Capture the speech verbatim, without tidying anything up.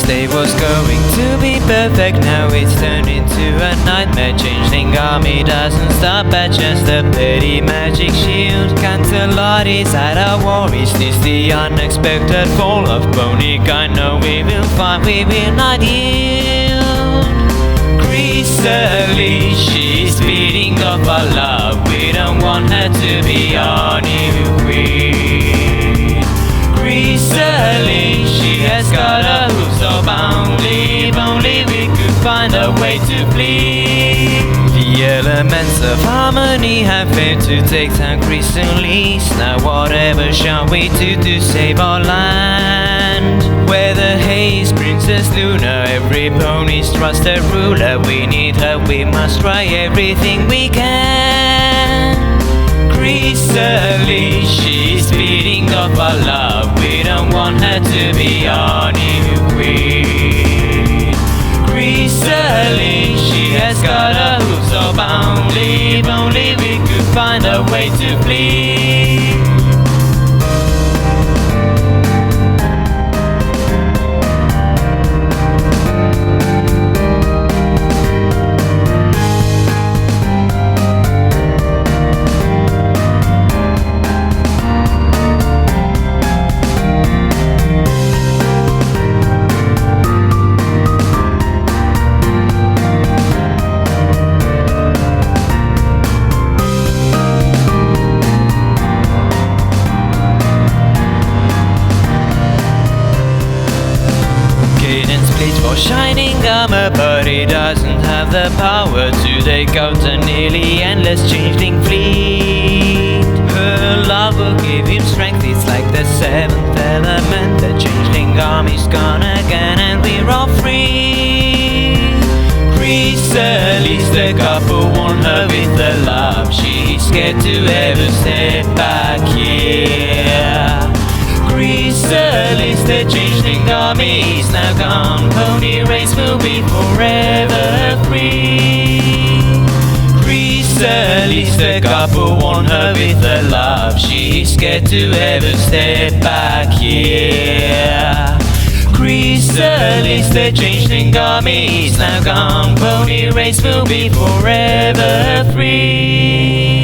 day was going to be perfect, now it's turned into a nightmare. Changeling army doesn't stop at just a petty magic shield. Cantelari's at our war, is this the unexpected fall of Ponic? I know we will find, we will not yield. Chrysalis, she's feeding off our love, we don't want her to be our new queen. Chrysalis, she has got a hoof so boundly, if only we could find a way to flee. The elements of harmony have failed to take down Chrysalis. Now whatever shall we do to save our land? Where the haze Princess Luna, every pony's trusted ruler. We need her, we must try everything we can. Chrysalis, she's feeding off our love, we don't want her to be our new queen. Chrysalis, she has got a hoof so boundly, if only we could find a way to flee. For shining armor, but he doesn't have the power to take out a nearly endless changeling fleet. Her love will give him strength, it's like the seventh element. The changeling army's gone again and we're all free. Chrysalis, the couple warned her with the love, she's scared to ever step back here. Chrysalis, the changeling army is now gone, Pony race will be forever free. Chrysalis, the couple warned her with the love, she's scared to ever step back here. Chrysalis, the changeling army is now gone, Pony race will be forever free.